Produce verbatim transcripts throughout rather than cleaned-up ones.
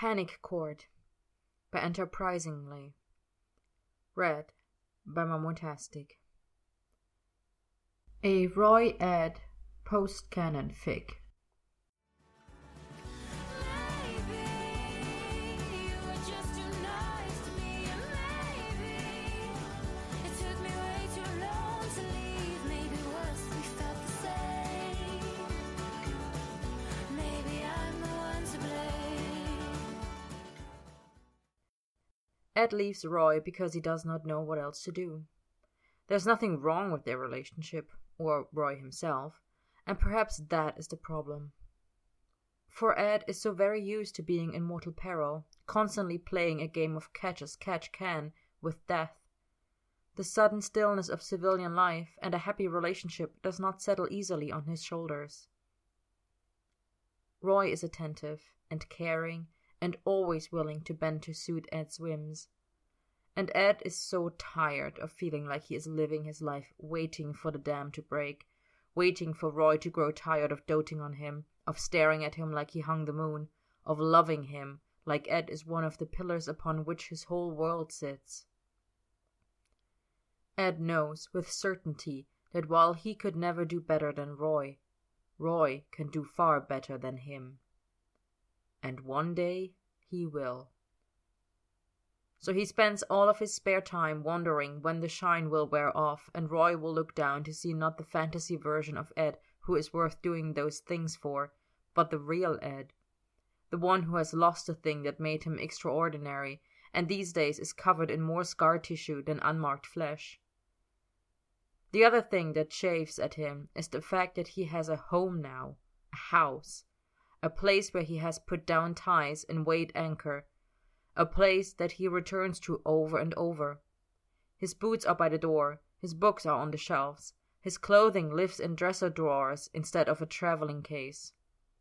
Panic Court by Enterprisingly. Read by Mamutastic. A Roy Ed post-canon fic. Ed leaves Roy because he does not know what else to do. There's nothing wrong with their relationship, or Roy himself, and perhaps that is the problem. For Ed is so very used to being in mortal peril, constantly playing a game of catch as catch can with death. The sudden stillness of civilian life and a happy relationship does not settle easily on his shoulders. Roy is attentive and caring and always willing to bend to suit Ed's whims. And Ed is so tired of feeling like he is living his life waiting for the dam to break, waiting for Roy to grow tired of doting on him, of staring at him like he hung the moon, of loving him like Ed is one of the pillars upon which his whole world sits. Ed knows with certainty that while he could never do better than Roy, Roy can do far better than him. And one day he will. So he spends all of his spare time wondering when the shine will wear off and Roy will look down to see not the fantasy version of Ed who is worth doing those things for, but the real Ed. The one who has lost the thing that made him extraordinary and these days is covered in more scar tissue than unmarked flesh. The other thing that chafes at him is the fact that he has a home now, a house, a place where he has put down ties and weighed anchor, a place that he returns to over and over. His boots are by the door, his books are on the shelves, his clothing lives in dresser drawers instead of a traveling case.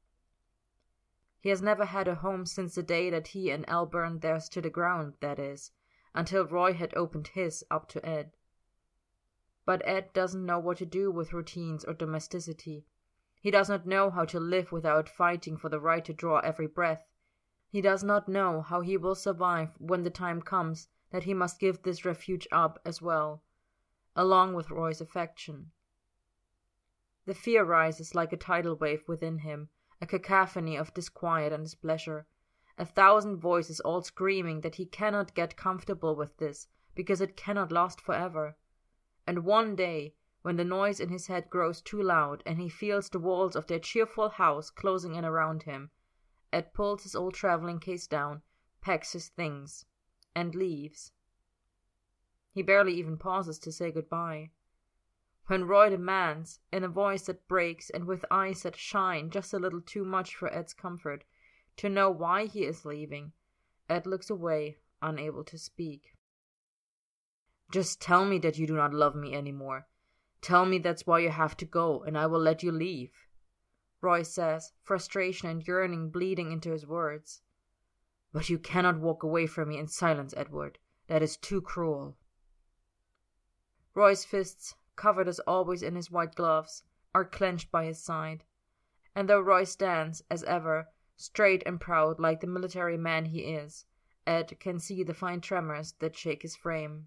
He has never had a home since the day that he and Al burned theirs to the ground, that is, until Roy had opened his up to Ed. But Ed doesn't know what to do with routines or domesticity. He does not know how to live without fighting for the right to draw every breath. He does not know how he will survive when the time comes that he must give this refuge up as well, along with Roy's affection. The fear rises like a tidal wave within him, a cacophony of disquiet and displeasure, a thousand voices all screaming that he cannot get comfortable with this because it cannot last forever. And one day, when the noise in his head grows too loud and he feels the walls of their cheerful house closing in around him, Ed pulls his old traveling case down, packs his things, and leaves. He barely even pauses to say goodbye. When Roy demands, in a voice that breaks and with eyes that shine just a little too much for Ed's comfort, to know why he is leaving, Ed looks away, unable to speak. "Just tell me that you do not love me anymore. Tell me that's why you have to go, and I will let you leave," Roy says, frustration and yearning bleeding into his words. "But you cannot walk away from me in silence, Edward. That is too cruel." Roy's fists, covered as always in his white gloves, are clenched by his side, and though Roy stands, as ever, straight and proud like the military man he is, Ed can see the fine tremors that shake his frame.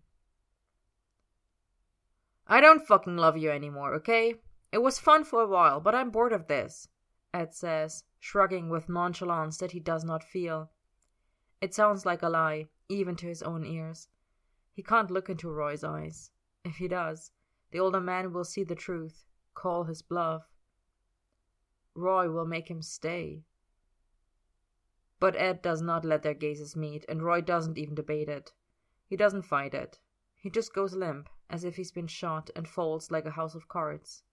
"I don't fucking love you anymore, okay? It was fun for a while, but I'm bored of this," Ed says, shrugging with nonchalance that he does not feel. It sounds like a lie, even to his own ears. He can't look into Roy's eyes. If he does, the older man will see the truth, call his bluff. Roy will make him stay. But Ed does not let their gazes meet, and Roy doesn't even debate it. He doesn't fight it. He just goes limp, as if he's been shot, and folds like a house of cards.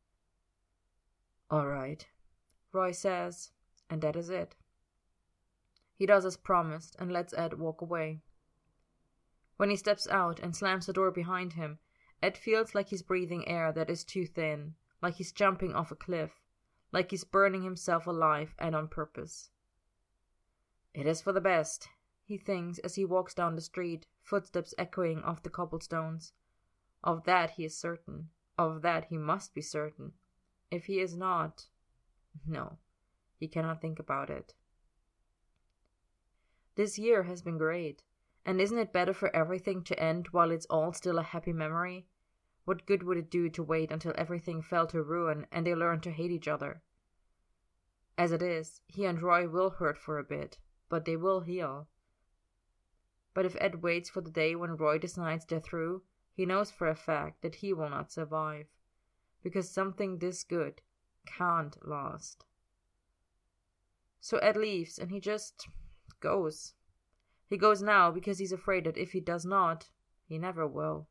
"All right," Roy says, and that is it. He does as promised and lets Ed walk away. When he steps out and slams the door behind him, Ed feels like he's breathing air that is too thin, like he's jumping off a cliff, like he's burning himself alive and on purpose. It is for the best, he thinks as he walks down the street, footsteps echoing off the cobblestones. Of that he is certain. Of that he must be certain. If he is not, no, he cannot think about it. This year has been great. And isn't it better for everything to end while it's all still a happy memory? What good would it do to wait until everything fell to ruin and they learned to hate each other? As it is, he and Roy will hurt for a bit, but they will heal. But if Ed waits for the day when Roy decides they're through, he knows for a fact that he will not survive, because something this good can't last. So Ed leaves and he just goes. He goes now because he's afraid that if he does not, he never will.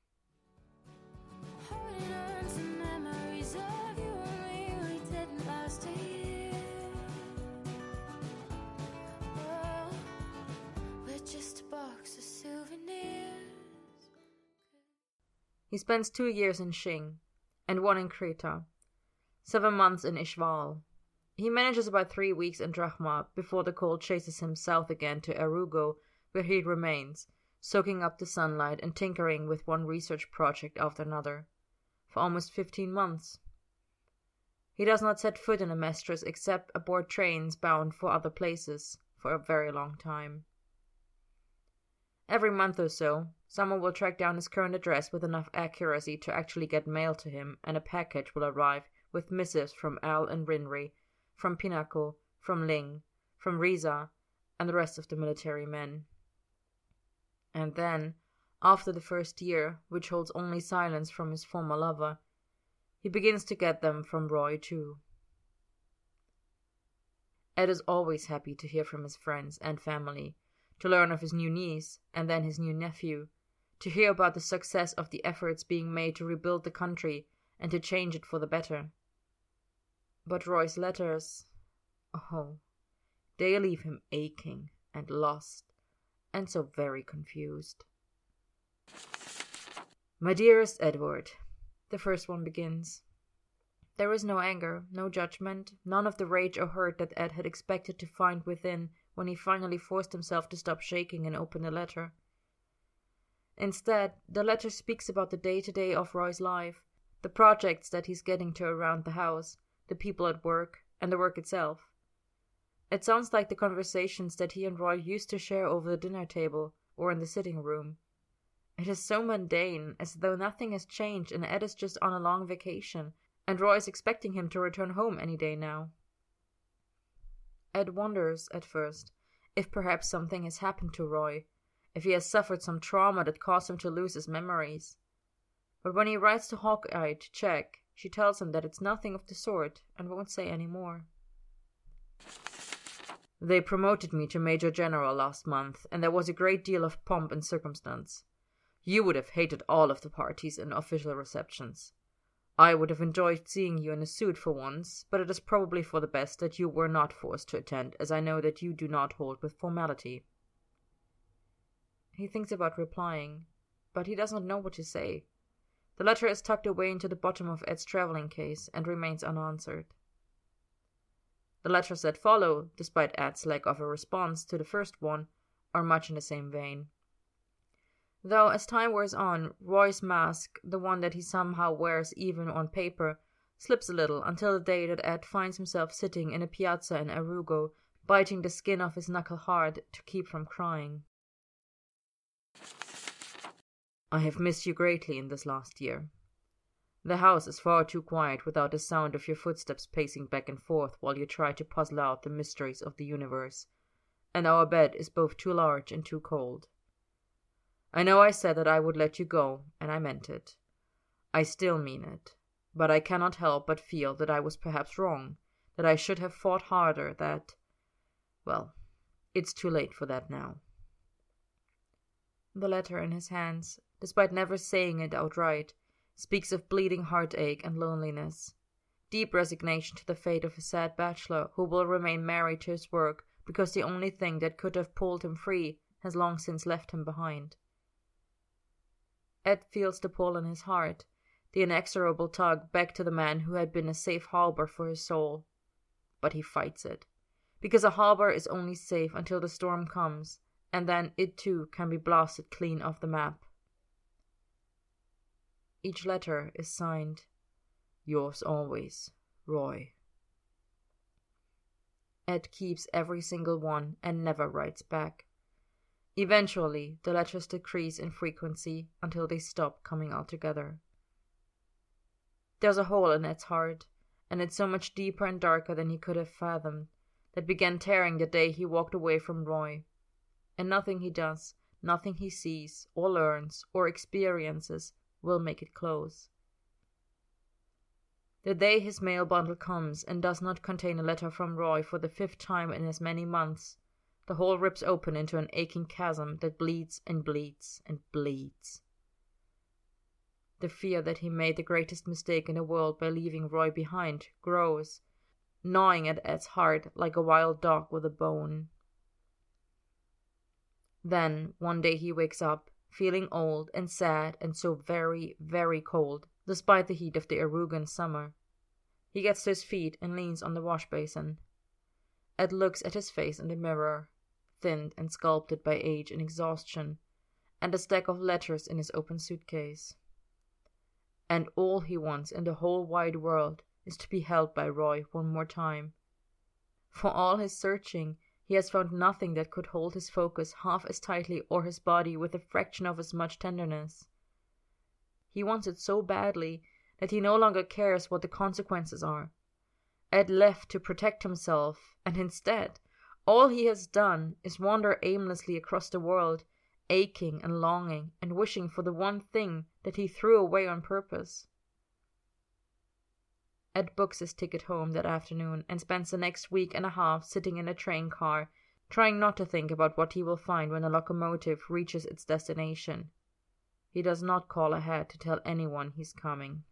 He spends two years in Shing, and one in Kreta, seven months in Ishval. He manages about three weeks in Drachma before the cold chases him south again to Arugo, where he remains, soaking up the sunlight and tinkering with one research project after another, for almost fifteen months. He does not set foot in Amestris except aboard trains bound for other places for a very long time. Every month or so, someone will track down his current address with enough accuracy to actually get mail to him, and a package will arrive with missives from Al and Rinri, from Pinako, from Ling, from Riza, and the rest of the military men. And then, after the first year, which holds only silence from his former lover, he begins to get them from Roy too. Ed is always happy to hear from his friends and family, to learn of his new niece and then his new nephew, to hear about the success of the efforts being made to rebuild the country and to change it for the better. But Roy's letters, oh, they leave him aching and lost and so very confused. My dearest Edward, the first one begins. There is no anger, no judgment, none of the rage or hurt that Ed had expected to find within when he finally forced himself to stop shaking and open the letter. Instead, the letter speaks about the day-to-day of Roy's life, the projects that he's getting to around the house, the people at work, and the work itself. It sounds like the conversations that he and Roy used to share over the dinner table or in the sitting room. It is so mundane, as though nothing has changed and Ed is just on a long vacation, and Roy is expecting him to return home any day now. Ed wonders, at first, if perhaps something has happened to Roy, if he has suffered some trauma that caused him to lose his memories. But when he writes to Hawkeye to check, she tells him that it's nothing of the sort and won't say any more. They promoted me to Major General last month, and there was a great deal of pomp and circumstance. You would have hated all of the parties and official receptions. I would have enjoyed seeing you in a suit for once, but it is probably for the best that you were not forced to attend, as I know that you do not hold with formality. He thinks about replying, but he does not know what to say. The letter is tucked away into the bottom of Ed's traveling case and remains unanswered. The letters that follow, despite Ed's lack of a response to the first one, are much in the same vein. Though, as time wears on, Roy's mask, the one that he somehow wears even on paper, slips a little until the day that Ed finds himself sitting in a piazza in Arugo, biting the skin off his knuckle hard to keep from crying. I have missed you greatly in this last year. The house is far too quiet without the sound of your footsteps pacing back and forth while you try to puzzle out the mysteries of the universe, and our bed is both too large and too cold. I know I said that I would let you go, and I meant it. I still mean it, but I cannot help but feel that I was perhaps wrong, that I should have fought harder, that... well, it's too late for that now. The letter in his hands, despite never saying it outright, speaks of bleeding heartache and loneliness, deep resignation to the fate of a sad bachelor who will remain married to his work because the only thing that could have pulled him free has long since left him behind. Ed feels the pull in his heart, the inexorable tug back to the man who had been a safe harbor for his soul. But he fights it, because a harbor is only safe until the storm comes, and then it too can be blasted clean off the map. Each letter is signed, Yours always, Roy. Ed keeps every single one and never writes back. Eventually, the letters decrease in frequency until they stop coming altogether. There's a hole in Ed's heart, and it's so much deeper and darker than he could have fathomed, that began tearing the day he walked away from Roy. And nothing he does, nothing he sees, or learns, or experiences will make it close. The day his mail bundle comes and does not contain a letter from Roy for the fifth time in as many months, the hole rips open into an aching chasm that bleeds and bleeds and bleeds. The fear that he made the greatest mistake in the world by leaving Roy behind grows, gnawing at Ed's heart like a wild dog with a bone. Then, one day he wakes up, feeling old and sad and so very, very cold, despite the heat of the Arugan summer. He gets to his feet and leans on the wash basin. Ed looks at his face in the mirror, thinned and sculpted by age and exhaustion, and a stack of letters in his open suitcase. And all he wants in the whole wide world is to be held by Roy one more time. For all his searching, he has found nothing that could hold his focus half as tightly or his body with a fraction of as much tenderness. He wants it so badly that he no longer cares what the consequences are. Ed left to protect himself, and instead, all he has done is wander aimlessly across the world, aching and longing and wishing for the one thing that he threw away on purpose. Ed books his ticket home that afternoon and spends the next week and a half sitting in a train car, trying not to think about what he will find when the locomotive reaches its destination. He does not call ahead to tell anyone he's coming.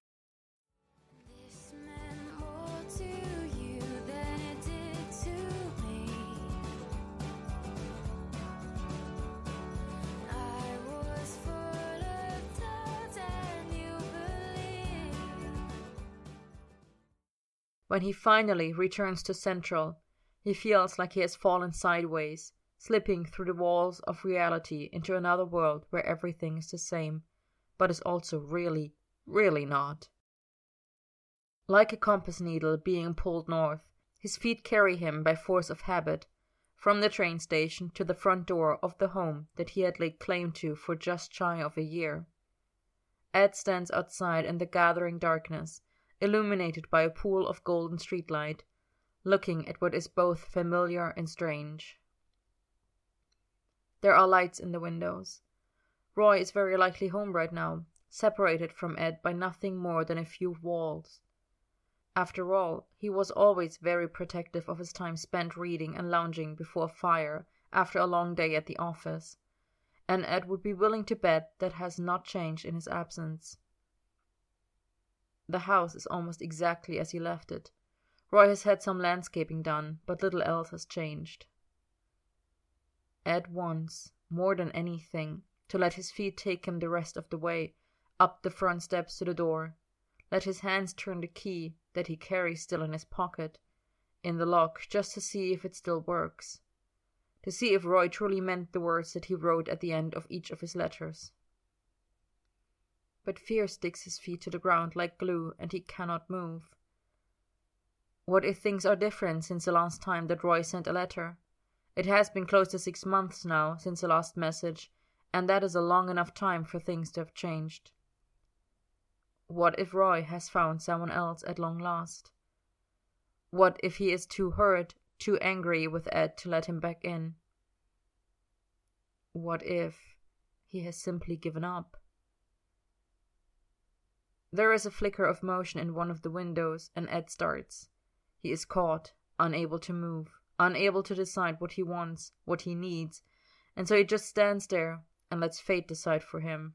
When he finally returns to Central, he feels like he has fallen sideways, slipping through the walls of reality into another world where everything is the same, but is also really, really not. Like a compass needle being pulled north, his feet carry him by force of habit, from the train station to the front door of the home that he had laid claim to for just shy of a year. Ed stands outside in the gathering darkness, illuminated by a pool of golden streetlight, looking at what is both familiar and strange. There are lights in the windows. Roy is very likely home right now, separated from Ed by nothing more than a few walls. After all, he was always very protective of his time spent reading and lounging before a fire after a long day at the office, and Ed would be willing to bet that has not changed in his absence. The house is almost exactly as he left it. Roy has had some landscaping done, but little else has changed. Ed wants, more than anything, to let his feet take him the rest of the way, up the front steps to the door. Let his hands turn the key, that he carries still in his pocket, in the lock, just to see if it still works. To see if Roy truly meant the words that he wrote at the end of each of his letters. But fear sticks his feet to the ground like glue, and he cannot move. What if things are different since the last time that Roy sent a letter? It has been close to six months now since the last message, and that is a long enough time for things to have changed. What if Roy has found someone else at long last? What if he is too hurt, too angry with Ed to let him back in? What if he has simply given up? There is a flicker of motion in one of the windows, and Ed starts. He is caught, unable to move, unable to decide what he wants, what he needs, and so he just stands there and lets fate decide for him.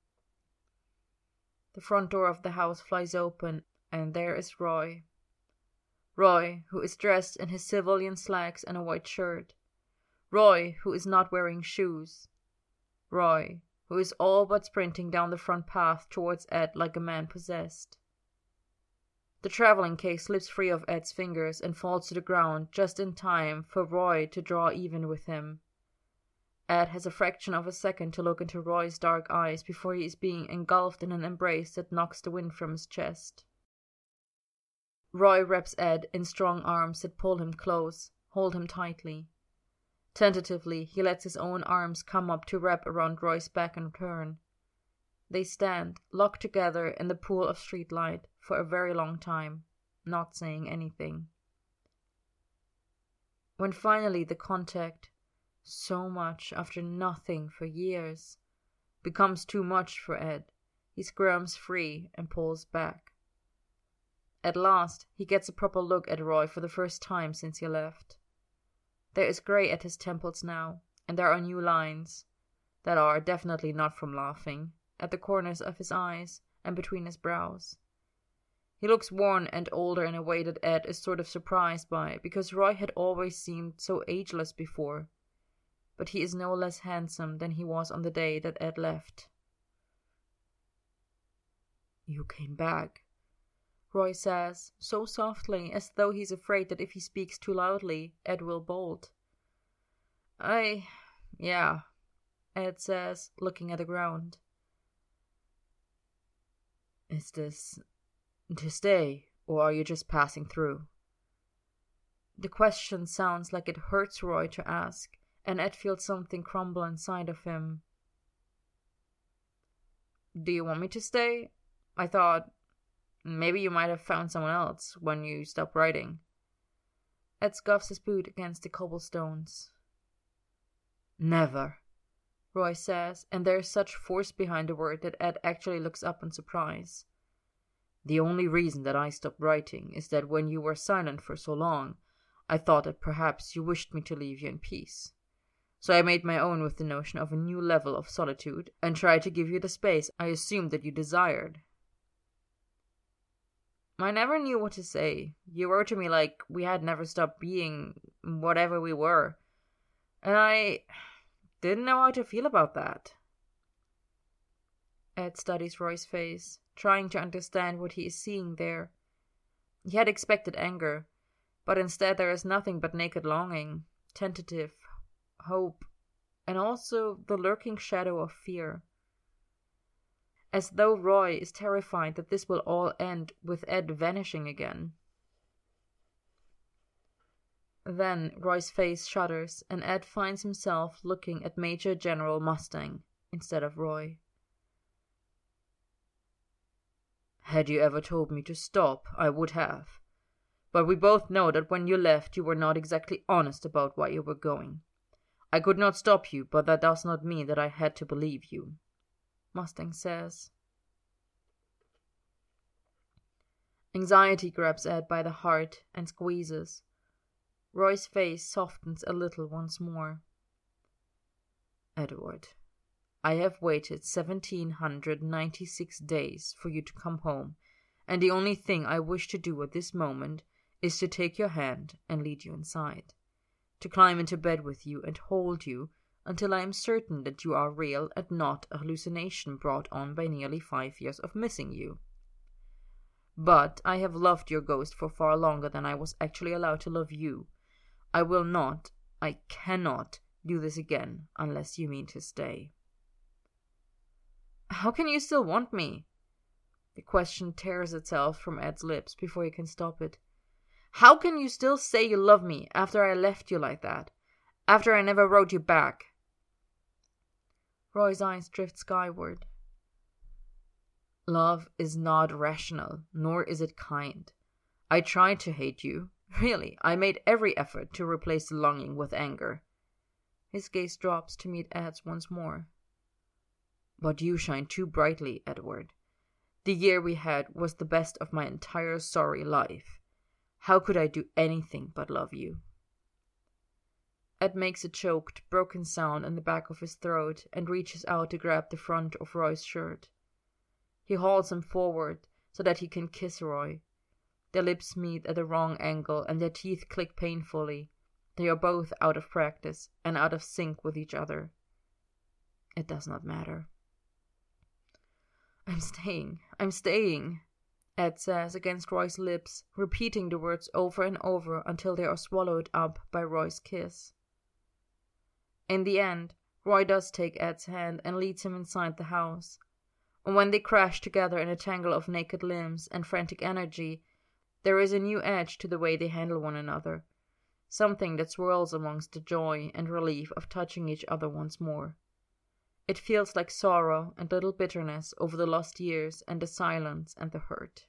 The front door of the house flies open, and there is Roy. Roy, who is dressed in his civilian slacks and a white shirt. Roy, who is not wearing shoes. Roy, who is all but sprinting down the front path towards Ed like a man possessed. The traveling case slips free of Ed's fingers and falls to the ground just in time for Roy to draw even with him. Ed has a fraction of a second to look into Roy's dark eyes before he is being engulfed in an embrace that knocks the wind from his chest. Roy wraps Ed in strong arms that pull him close, hold him tightly. Tentatively, he lets his own arms come up to wrap around Roy's back in return. They stand, locked together in the pool of streetlight, for a very long time, not saying anything. When finally the contact, so much after nothing for years, becomes too much for Ed, he squirms free and pulls back. At last, he gets a proper look at Roy for the first time since he left. There is grey at his temples now, and there are new lines, that are definitely not from laughing, at the corners of his eyes and between his brows. He looks worn and older in a way that Ed is sort of surprised by, because Roy had always seemed so ageless before. But he is no less handsome than he was on the day that Ed left. "You came back," Roy says, so softly, as though he's afraid that if he speaks too loudly, Ed will bolt. I... yeah, Ed says, looking at the ground. "Is this... to stay, or are you just passing through?" The question sounds like it hurts Roy to ask, and Ed feels something crumble inside of him. "Do you want me to stay? I thought maybe you might have found someone else when you stopped writing." Ed scuffs his boot against the cobblestones. "Never," Roy says, and there is such force behind the word that Ed actually looks up in surprise. "The only reason that I stopped writing is that when you were silent for so long, I thought that perhaps you wished me to leave you in peace. So I made my own with the notion of a new level of solitude and tried to give you the space I assumed that you desired." I never knew what to say. You were to me like we had never stopped being whatever we were, and I didn't know how to feel about that. Ed studies Roy's face, trying to understand what he is seeing there. He had expected anger, but instead there is nothing but naked longing, tentative, hope, and also the lurking shadow of fear. As though Roy is terrified that this will all end with Ed vanishing again. Then Roy's face shudders, and Ed finds himself looking at Major General Mustang instead of Roy. "Had you ever told me to stop, I would have. But we both know that when you left, you were not exactly honest about why you were going. I could not stop you, but that does not mean that I had to believe you," Mustang says. Anxiety grabs Ed by the heart and squeezes. Roy's face softens a little once more. "Edward, I have waited seventeen hundred ninety-six days for you to come home, and the only thing I wish to do at this moment is to take your hand and lead you inside, to climb into bed with you and hold you until I am certain that you are real and not a hallucination brought on by nearly five years of missing you. But I have loved your ghost for far longer than I was actually allowed to love you. I will not, I cannot, do this again unless you mean to stay." "How can you still want me?" The question tears itself from Ed's lips before he can stop it. "How can you still say you love me after I left you like that? After I never wrote you back?" Roy's eyes drift skyward. "Love is not rational, nor is it kind. I tried to hate you. Really, I made every effort to replace the longing with anger." His gaze drops to meet Ed's once more. "But you shine too brightly, Edward. The year we had was the best of my entire sorry life. How could I do anything but love you?" Ed makes a choked, broken sound in the back of his throat and reaches out to grab the front of Roy's shirt. He hauls him forward so that he can kiss Roy. Their lips meet at a wrong angle and their teeth click painfully. They are both out of practice and out of sync with each other. It does not matter. "I'm staying, I'm staying," Ed says against Roy's lips, repeating the words over and over until they are swallowed up by Roy's kiss. In the end, Roy does take Ed's hand and leads him inside the house. And when they crash together in a tangle of naked limbs and frantic energy, there is a new edge to the way they handle one another. something that swirls amongst the joy and relief of touching each other once more. It feels like sorrow and little bitterness over the lost years and the silence and the hurt.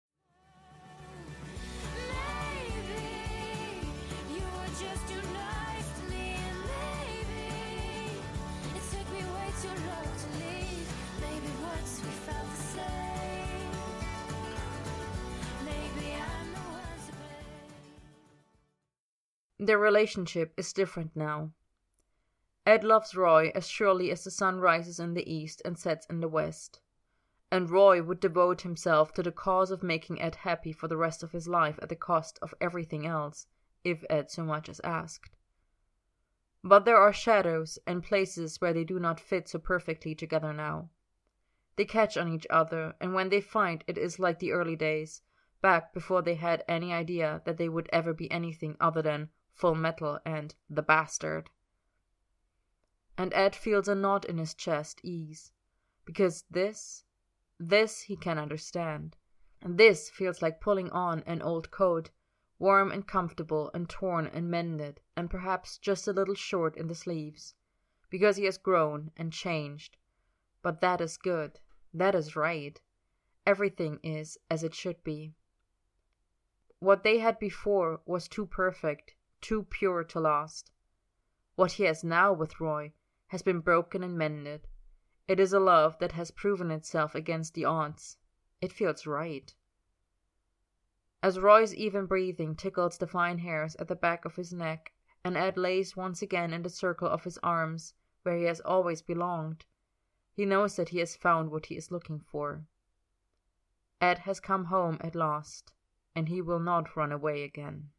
Their relationship is different now. Ed loves Roy as surely as the sun rises in the east and sets in the west. And Roy would devote himself to the cause of making Ed happy for the rest of his life at the cost of everything else, if Ed so much as asked. But there are shadows and places where they do not fit so perfectly together now. They catch on each other, and when they fight it is like the early days, back before they had any idea that they would ever be anything other than Full Metal and the Bastard. And Ed feels a knot in his chest ease, because this, this he can understand. And this feels like pulling on an old coat, warm and comfortable and torn and mended, and perhaps just a little short in the sleeves, because he has grown and changed. But that is good, that is right. Everything is as it should be. What they had before was too perfect, too pure to last. What he has now with Roy has been broken and mended. It is a love that has proven itself against the odds. It feels right. As Roy's even breathing tickles the fine hairs at the back of his neck, and Ed lays once again in the circle of his arms, where he has always belonged, he knows that he has found what he is looking for. Ed has come home at last, and he will not run away again.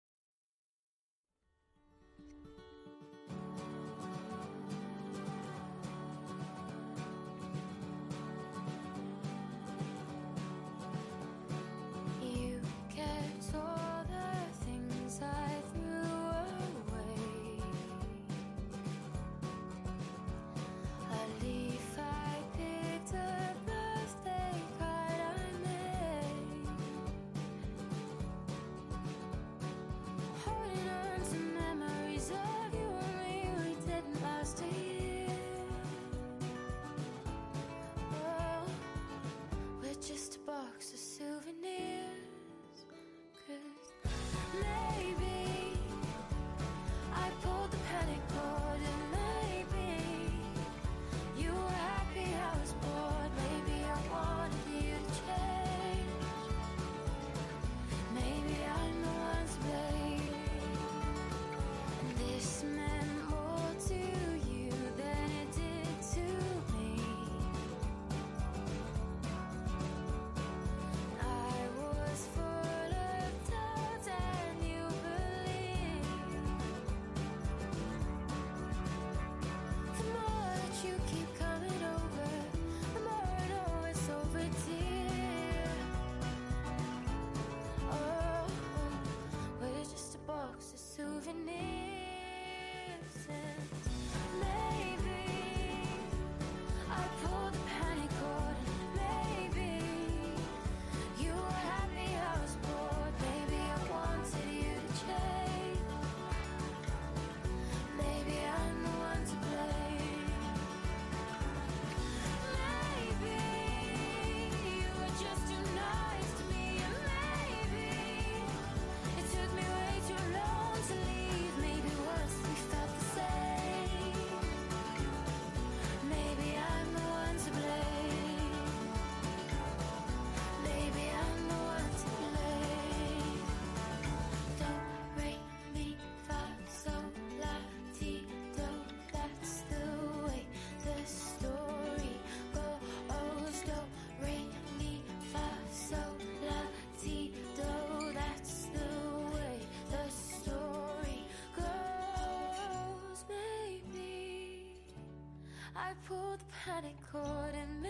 I pulled the panic cord and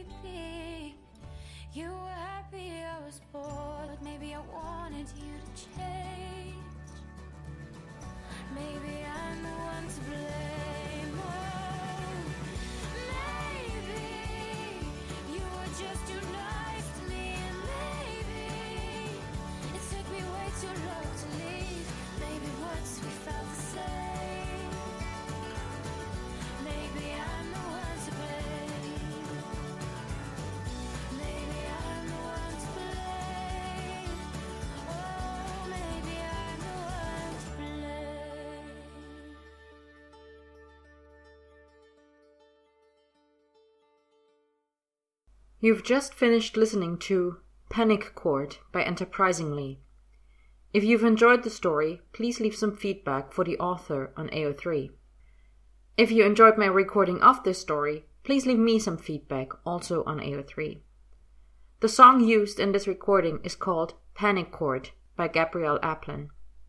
maybe you were happy I was bored. Maybe I wanted you to change. Maybe I'm the one to blame. Oh, maybe you were just too nice to me. And maybe it took me way too long to leave. Maybe You've just finished listening to Panic Court by Enterprisingly. If you've enjoyed the story, please leave some feedback for the author on A O three. If you enjoyed my recording of this story, please leave me some feedback also on A O three. The song used in this recording is called Panic Court by Gabrielle Aplin.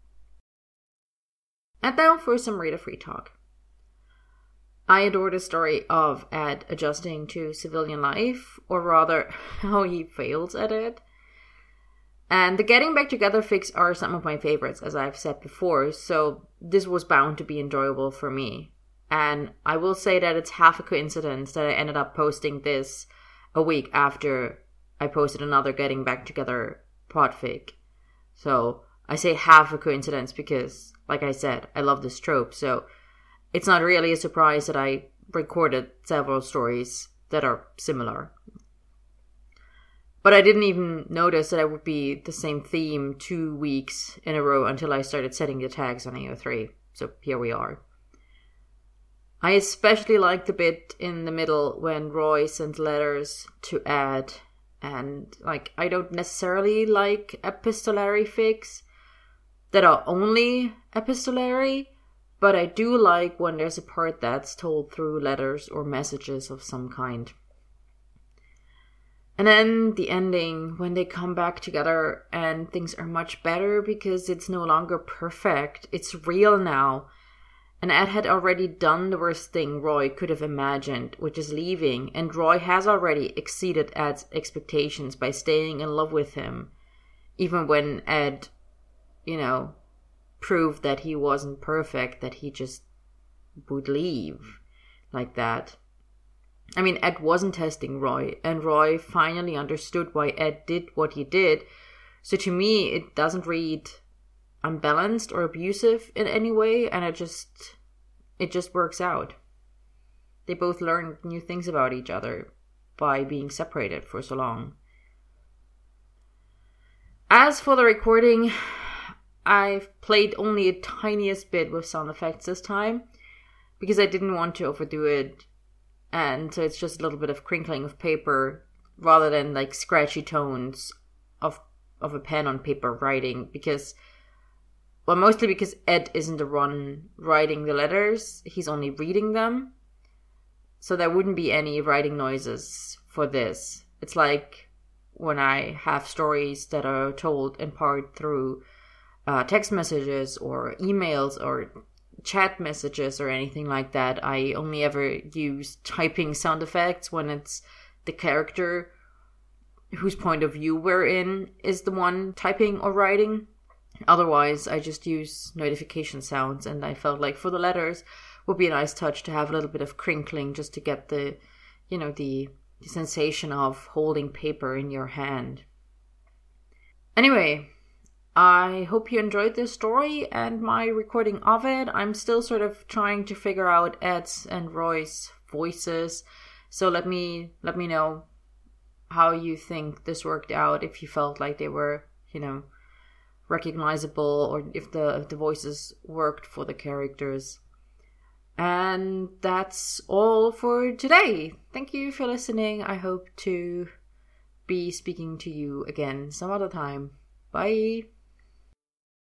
And now for some Reader Free Talk. I adore the story of Ed adjusting to civilian life, or rather, how he fails at it. And the getting back together fics are some of my favorites, as I've said before, so this was bound to be enjoyable for me. And I will say that it's half a coincidence that I ended up posting this a week after I posted another getting back together podfic. So I say half a coincidence because, like I said, I love this trope, so it's not really a surprise that I recorded several stories that are similar. But I didn't even notice that it would be the same theme two weeks in a row until I started setting the tags on A O three. So here we are. I especially like the bit in the middle when Roy sends letters to Ed. And, like, I don't necessarily like epistolary fics that are only epistolary, but I do like when there's a part that's told through letters or messages of some kind. And then the ending, when they come back together and things are much better because it's no longer perfect. It's real now. And Ed had already done the worst thing Roy could have imagined, which is leaving. And Roy has already exceeded Ed's expectations by staying in love with him. Even when Ed, you know, proved that he wasn't perfect, that he just would leave like that. I mean, Ed wasn't testing Roy, and Roy finally understood why Ed did what he did. So to me, it doesn't read unbalanced or abusive in any way, and it just it just works out. They both learned new things about each other by being separated for so long. As for the recording, I've played only a tiniest bit with sound effects this time because I didn't want to overdo it, and so it's just a little bit of crinkling of paper rather than like scratchy tones of of a pen on paper writing, because well, mostly because Ed isn't the one writing the letters, he's only reading them, so there wouldn't be any writing noises for this. It's like when I have stories that are told in part through Uh, text messages or emails or chat messages or anything like that. I only ever use typing sound effects when it's the character whose point of view we're in is the one typing or writing. Otherwise, I just use notification sounds, and I felt like for the letters would be a nice touch to have a little bit of crinkling just to get the, you know, the, the sensation of holding paper in your hand. Anyway, I hope you enjoyed this story and my recording of it. I'm still sort of trying to figure out Ed's and Roy's voices. So let me let me know how you think this worked out, if you felt like they were, you know, recognizable, or if the if the voices worked for the characters. And that's all for today. Thank you for listening. I hope to be speaking to you again some other time. Bye.